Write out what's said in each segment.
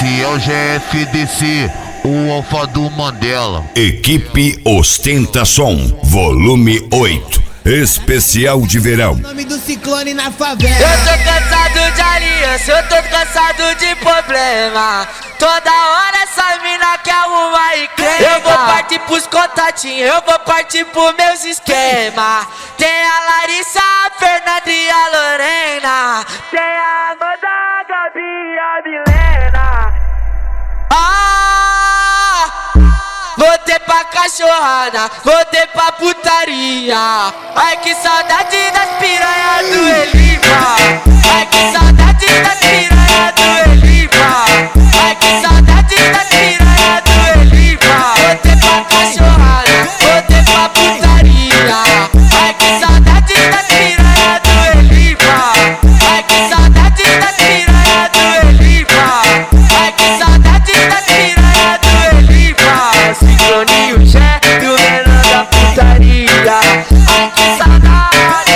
que é o GFDC, o Alfa do Mandela. Equipe Ostentação, volume 8, especial de verão. Nome do ciclone na favela. Eu tô cansado de aliança, eu tô cansado de problema. Toda hora essa mina quer arrumar e crema. Eu vou partir pros contatinhos, eu vou partir pros meus esquemas. Tem a Larissa, a Fernanda e a Lorena. Tem a Amanda, a Gabi e a Milena. Voltei pra cachorrada, voltei pra putaria. Ai que saudade das piranhas do Elipa. Ai que saudade das piranhas do Elipa. Ai que saudade das piranhas do Elipa. Voltei pra cachorrada, voltei pra putaria. Ai que saudade das piranhas do Elipa. Ai que saudade das piranhas do Elipa. Ai que saudade das piranhas do Elipa. Cicloninho Jé e o menor da putaria. Ai que saudade.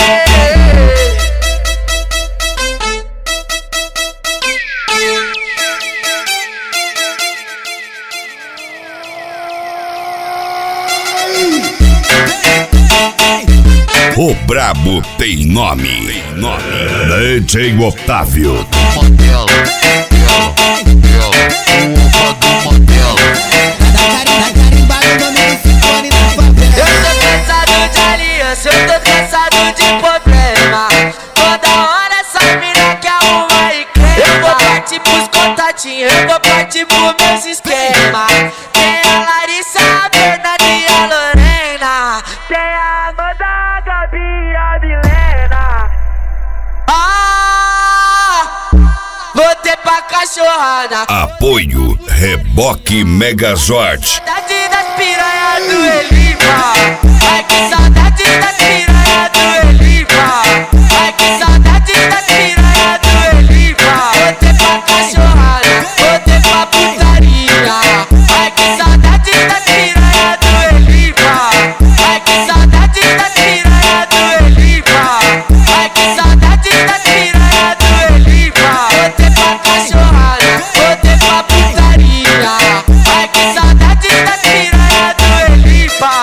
O brabo tem nome. DJ Otávio. Mandela, o Alfa do Mandela. Cada carimbado, nome do ciclone na favela. Eu tô cansado de aliança, eu tô cansado de problema. Toda hora essa mina quer arrumar e crema. Eu vou partir pros contatinhos, eu vou partir pros meus esquemas. Tem a Larissa, a Fernanda e a Lorena. Tem a Amanda, a Gabi e a Milena. Voltei pra cachorrada. Apoio Reboque Megazord. Saudade das piranhas do Elipa. Ai que saudade das piranhas do Elipa. Ai que saudade das piranhas do Elipa. Voltei pra cachorrada, voltei pra putaria. Ai que saudade das piranhas do Elipa. Ai que saudade das piranhas do Elipa. Ai que saudade das piranhas do Elipa. Voltei pra cachorrada, voltei pra putaria. Ai que saudade das piranhas do Elipa.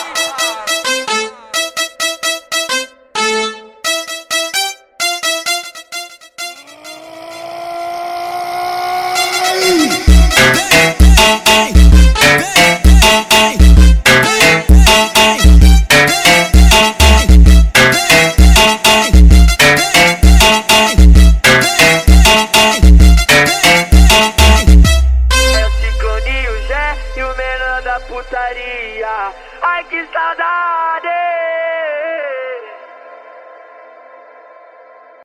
É o cicloninho Jé e o menor da putaria. Ai que saudade.